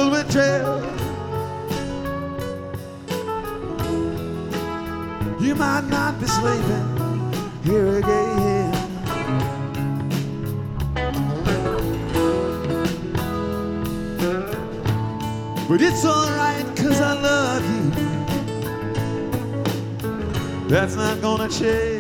betrayal. You might not be sleeping here again. But it's alright, 'cause I love you. That's not gonna change.